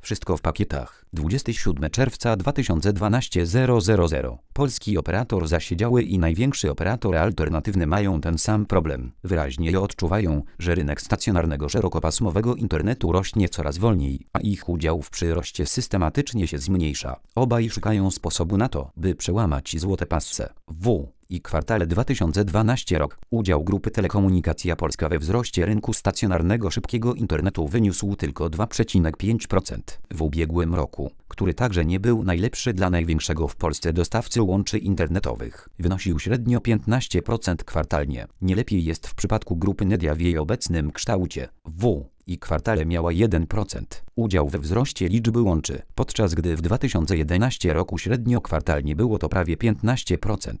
Wszystko w pakietach. 27 czerwca 2012 000. Polski operator zasiedziały i największy operator alternatywny mają ten sam problem. Wyraźnie odczuwają, że rynek stacjonarnego szerokopasmowego internetu rośnie coraz wolniej, a ich udział w przyroście systematycznie się zmniejsza. Obaj szukają sposobu na to, by przełamać złote pasce. I kwartale 2012 rok. Udział Grupy Telekomunikacja Polska we wzroście rynku stacjonarnego szybkiego internetu wyniósł tylko 2,5%. W ubiegłym roku, który także nie był najlepszy dla największego w Polsce dostawcy łączy internetowych, wynosił średnio 15% kwartalnie. Nie lepiej jest w przypadku grupy Nedia w jej obecnym kształcie. I kwartale miała 1% udział we wzroście liczby łączy, podczas gdy w 2011 roku średnio kwartalnie było to prawie 15%.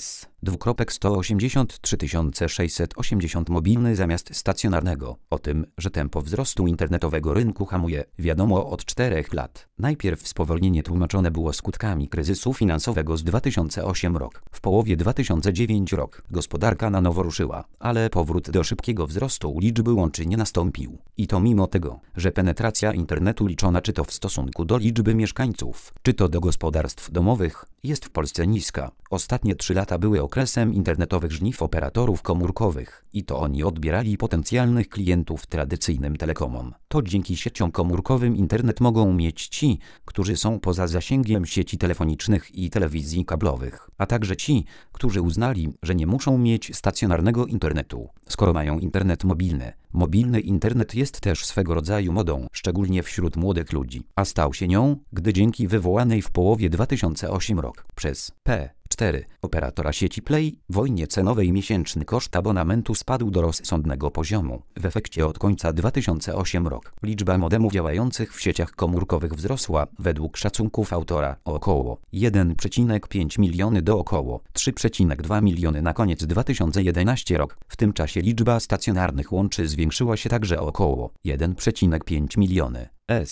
183 680 mobilny zamiast stacjonarnego. O tym, że tempo wzrostu internetowego rynku hamuje, wiadomo od 4 lat. Najpierw spowolnienie tłumaczone było skutkami kryzysu finansowego z 2008 rok. W połowie 2009 rok gospodarka na nowo ruszyła, ale powrót do szybkiego wzrostu liczby łączy nie nastąpił. I to mimo tego, że penetracja internetu liczona czy to w stosunku do liczby mieszkańców, czy to do gospodarstw domowych, jest w Polsce niska. Ostatnie 3 lata były okresem internetowych żniw operatorów komórkowych i to oni odbierali potencjalnych klientów tradycyjnym telekomom. To dzięki sieciom komórkowym internet mogą mieć ci, którzy są poza zasięgiem sieci telefonicznych i telewizji kablowych, a także ci, którzy uznali, że nie muszą mieć stacjonarnego internetu, skoro mają internet mobilny. Mobilny internet jest też swego rodzaju modą, szczególnie wśród młodych ludzi, a stał się nią, gdy dzięki wywołanej w połowie 2008 rok przez P4 operatora sieci Play wojnie cenowej miesięczny koszt abonamentu spadł do rozsądnego poziomu. W efekcie od końca 2008 rok liczba modemów działających w sieciach komórkowych wzrosła według szacunków autora o około 1,5 miliony do około 3,2 miliony na koniec 2011 rok. W tym czasie liczba stacjonarnych łączy zwiększyła się także o około 1,5 miliony.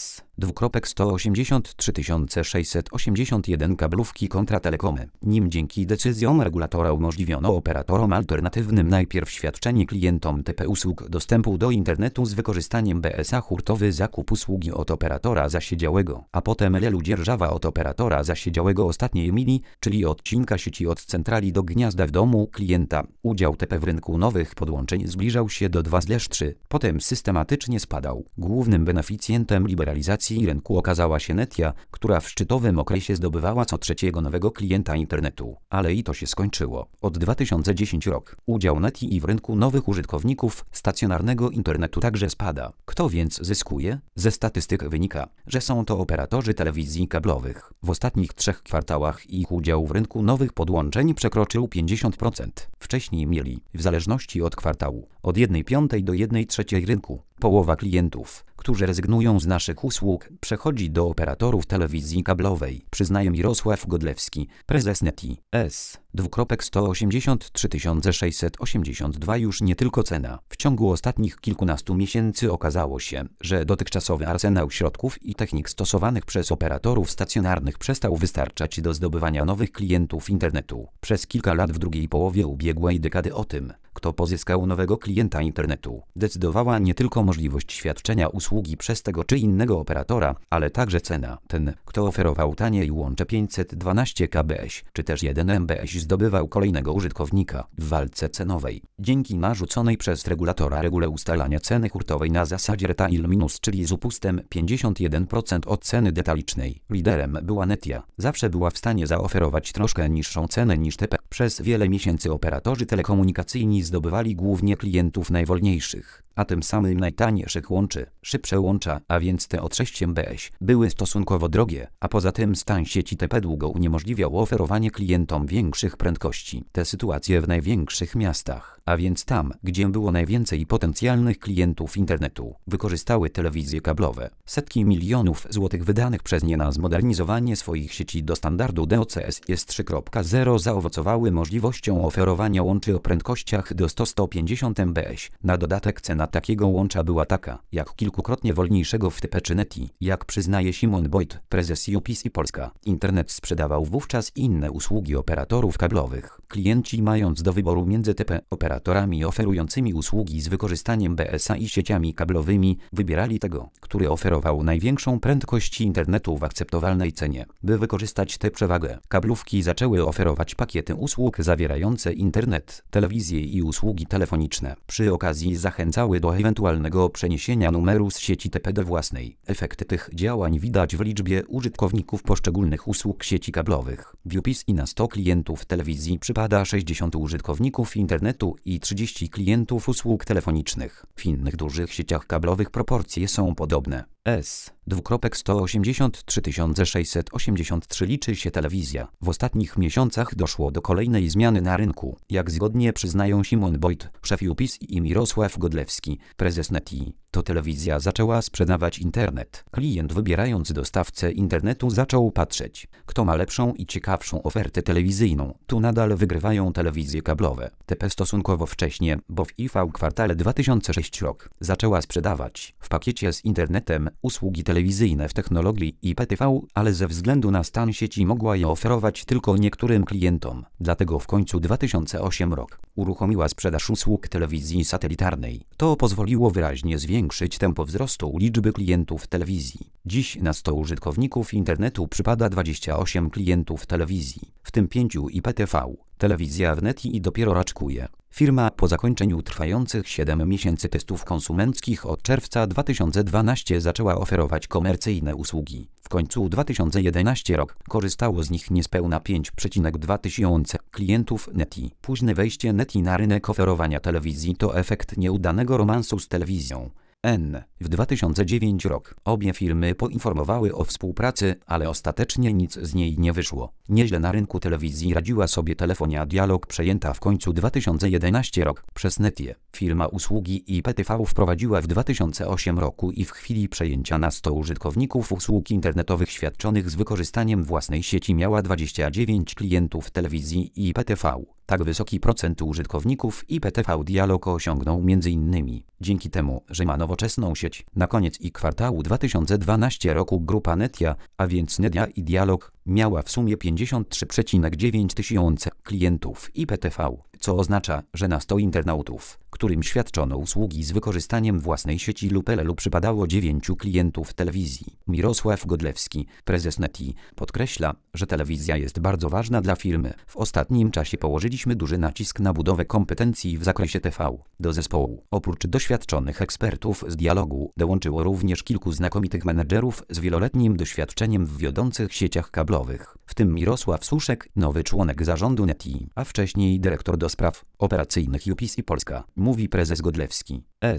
183 681 kablówki kontra telekomy. Nim dzięki decyzjom regulatora umożliwiono operatorom alternatywnym najpierw świadczenie klientom TP usług dostępu do internetu z wykorzystaniem BSA hurtowy zakup usługi od operatora zasiedziałego, a potem lelu dzierżawa od operatora zasiedziałego ostatniej mili, czyli odcinka sieci od centrali do gniazda w domu klienta. Udział TP w rynku nowych podłączeń zbliżał się do 2/3, potem systematycznie spadał. Głównym beneficjentem liberalizacji rynku okazała się Netia, która w szczytowym okresie zdobywała co trzeciego nowego klienta internetu. Ale i to się skończyło. Od 2010 rok udział Netii w rynku nowych użytkowników stacjonarnego internetu także spada. Kto więc zyskuje? Ze statystyk wynika, że są to operatorzy telewizji kablowych. W ostatnich 3 kwartałach ich udział w rynku nowych podłączeń przekroczył 50%. Wcześniej mieli, w zależności od kwartału, od 1/5 do 1/3 rynku. Połowa klientów, którzy rezygnują z naszych usług, przechodzi do operatorów telewizji kablowej, przyznaje Mirosław Godlewski, prezes Netii. 183 682 już nie tylko cena. W ciągu ostatnich kilkunastu miesięcy okazało się, że dotychczasowy arsenał środków i technik stosowanych przez operatorów stacjonarnych przestał wystarczać do zdobywania nowych klientów internetu. Przez kilka lat w drugiej połowie ubiegłej dekady o tym, kto pozyskał nowego klienta internetu, decydowała nie tylko możliwość świadczenia usługi przez tego czy innego operatora, ale także cena. Ten, kto oferował taniej łącze 512 kbś, czy też 1 mbś zdobywał kolejnego użytkownika w walce cenowej. Dzięki narzuconej przez regulatora regule ustalania ceny hurtowej na zasadzie retail minus, czyli z upustem 51% od ceny detalicznej, liderem była Netia. Zawsze była w stanie zaoferować troszkę niższą cenę niż TP. Przez wiele miesięcy operatorzy telekomunikacyjni zdobywali głównie klientów najwolniejszych, a tym samym najtańszych łączy. Szybsze łącza, a więc te o 6 mbś, były stosunkowo drogie, a poza tym stan sieci TP długo uniemożliwiał oferowanie klientom większych prędkości. Te sytuacje w największych miastach, a więc tam, gdzie było najwięcej potencjalnych klientów internetu, wykorzystały telewizje kablowe. Setki milionów złotych wydanych przez nie na zmodernizowanie swoich sieci do standardu DOCSIS 3.0 zaowocowały możliwością oferowania łączy o prędkościach do 100-150 mbś. Na dodatek cena takiego łącza była taka, jak kilkukrotnie wolniejszego w TP czy Netii. Jak przyznaje Szymon Boyd, prezes UPC Polska, internet sprzedawał wówczas inne usługi operatorów kablowych. Klienci, mając do wyboru między TP operatorami oferującymi usługi z wykorzystaniem BSA i sieciami kablowymi, wybierali tego, który oferował największą prędkość internetu w akceptowalnej cenie. By wykorzystać tę przewagę, kablówki zaczęły oferować pakiety usług zawierające internet, telewizję i usługi telefoniczne. Przy okazji zachęcały do ewentualnego przeniesienia numeru z sieci TP do własnej. Efekty tych działań widać w liczbie użytkowników poszczególnych usług sieci kablowych. W UPC na 100 klientów telewizji przypada 60 użytkowników internetu i 30 klientów usług telefonicznych. W innych dużych sieciach kablowych proporcje są podobne. S:183 683 liczy się telewizja. W ostatnich miesiącach doszło do kolejnej zmiany na rynku. Jak zgodnie przyznają Szymon Boyd, szef UPC, i Mirosław Godlewski, prezes NETI, to telewizja zaczęła sprzedawać internet. Klient, wybierając dostawcę internetu, zaczął patrzeć, kto ma lepszą i ciekawszą ofertę telewizyjną. Tu nadal wygrywają telewizje kablowe. TP stosunkowo wcześnie, bo w IV kwartale 2006 rok, zaczęła sprzedawać w pakiecie z internetem usługi telewizyjne w technologii IPTV, ale ze względu na stan sieci mogła je oferować tylko niektórym klientom. Dlatego w końcu 2008 rok uruchomiła sprzedaż usług telewizji satelitarnej. To pozwoliło wyraźnie zwiększyć tempo wzrostu liczby klientów telewizji. Dziś na 100 użytkowników internetu przypada 28 klientów telewizji, w tym 5 IPTV. Telewizja w NETI dopiero raczkuje. Firma po zakończeniu trwających 7 miesięcy testów konsumenckich od czerwca 2012 zaczęła oferować komercyjne usługi. W końcu 2011 rok korzystało z nich niespełna 5,2 tysiące klientów NETI. Późne wejście NETI na rynek oferowania telewizji to efekt nieudanego romansu z telewizją. W 2009 rok obie firmy poinformowały o współpracy, ale ostatecznie nic z niej nie wyszło. Nieźle na rynku telewizji radziła sobie Telefonia Dialog, przejęta w końcu 2011 rok przez NETIę. Firma usługi IPTV wprowadziła w 2008 roku i w chwili przejęcia na 100 użytkowników usług internetowych świadczonych z wykorzystaniem własnej sieci miała 29 klientów telewizji IPTV. Tak wysoki procent użytkowników IPTV Dialog osiągnął m.in. dzięki temu, że ma nowoczesną sieć. Na koniec kwartału 2012 roku grupa NETIA, a więc NETIA i Dialog, miała w sumie 53,9 tysiące klientów IPTV, co oznacza, że na 100 internautów, którym świadczono usługi z wykorzystaniem własnej sieci lub LLU, przypadało 9 klientów telewizji. Mirosław Godlewski, prezes NETI, podkreśla, że telewizja jest bardzo ważna dla firmy. W ostatnim czasie położyliśmy duży nacisk na budowę kompetencji w zakresie TV. Do zespołu, oprócz doświadczonych ekspertów z Dialogu, dołączyło również kilku znakomitych menedżerów z wieloletnim doświadczeniem w wiodących sieciach kablowych, w tym Mirosław Suszek, nowy członek zarządu NETI, a wcześniej dyrektor do spraw operacyjnych UPC Polska, mówi prezes Godlewski.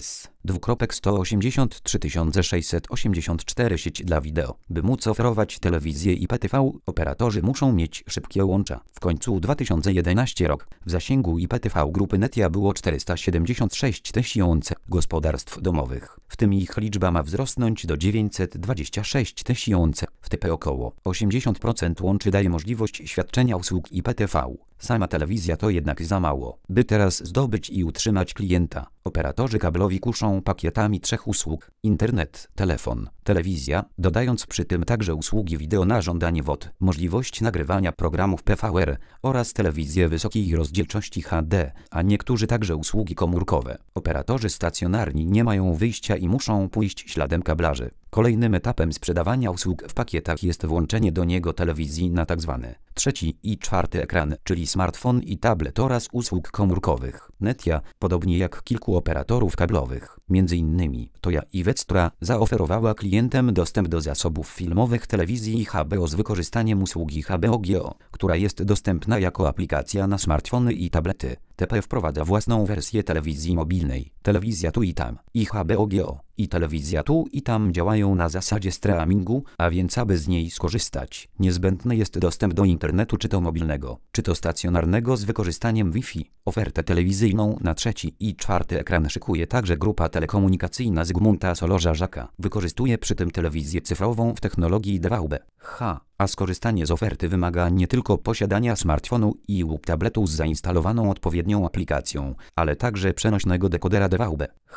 S:183 684 sieć dla wideo. By móc oferować telewizję IPTV, operatorzy muszą mieć szybkie łącza. W końcu 2011 rok w zasięgu IPTV grupy NETIA było 476 tysięcy gospodarstw domowych. W tym ich liczba ma wzrosnąć do 926 tysięcy. W TP około 80% łączy daje możliwość świadczenia usług IPTV. Sama telewizja to jednak za mało. By teraz zdobyć i utrzymać klienta, operatorzy kablowi kuszą pakietami 3 usług: internet, telefon, telewizja, dodając przy tym także usługi wideo na żądanie WOD, możliwość nagrywania programów PVR oraz telewizję wysokiej rozdzielczości HD, a niektórzy także usługi komórkowe. Operatorzy stacjonarni nie mają wyjścia i muszą pójść śladem kablarzy. Kolejnym etapem sprzedawania usług w pakietach jest włączenie do niego telewizji na tzw. trzeci i czwarty ekran, czyli smartfon i tablet, oraz usług komórkowych. NETIA, podobnie jak kilku operatorów kablowych, m.in. Toja i Vectra, zaoferowała klientom dostęp do zasobów filmowych telewizji HBO z wykorzystaniem usługi HBO Geo, która jest dostępna jako aplikacja na smartfony i tablety. TP wprowadza własną wersję telewizji mobilnej. Telewizja Tu i Tam i HBO Geo i telewizja Tu i Tam działają na zasadzie streamingu, a więc aby z niej skorzystać, niezbędny jest dostęp do internetu, czy to mobilnego, czy to stacjonarnego z wykorzystaniem Wi-Fi. Ofertę telewizyjną na trzeci i czwarty ekran szykuje także grupa telekomunikacyjna Zygmunta Solorza-Żaka. Wykorzystuje przy tym telewizję cyfrową w technologii DVB-H, a skorzystanie z oferty wymaga nie tylko posiadania smartfonu i lub tabletu z zainstalowaną odpowiednią aplikacją, ale także przenośnego dekodera DVB-H.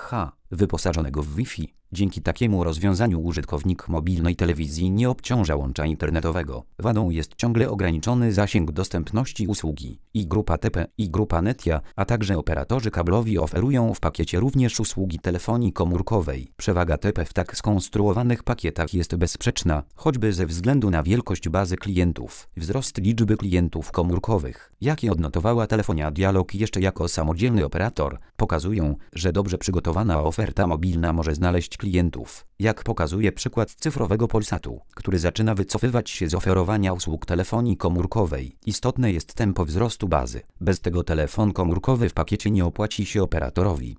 wyposażonego w Wi-Fi. Dzięki takiemu rozwiązaniu użytkownik mobilnej telewizji nie obciąża łącza internetowego. Wadą jest ciągle ograniczony zasięg dostępności usługi. I Grupa TP, i Grupa Netia, a także operatorzy kablowi oferują w pakiecie również usługi telefonii komórkowej. Przewaga TP w tak skonstruowanych pakietach jest bezsprzeczna, choćby ze względu na wielkość bazy klientów. Wzrost liczby klientów komórkowych, jakie odnotowała Telefonia Dialog jeszcze jako samodzielny operator, pokazują, że dobrze przygotowana oferta mobilna może znaleźć klientów. Jak pokazuje przykład cyfrowego Polsatu, który zaczyna wycofywać się z oferowania usług telefonii komórkowej. Istotne jest tempo wzrostu bazy. Bez tego telefon komórkowy w pakiecie nie opłaci się operatorowi.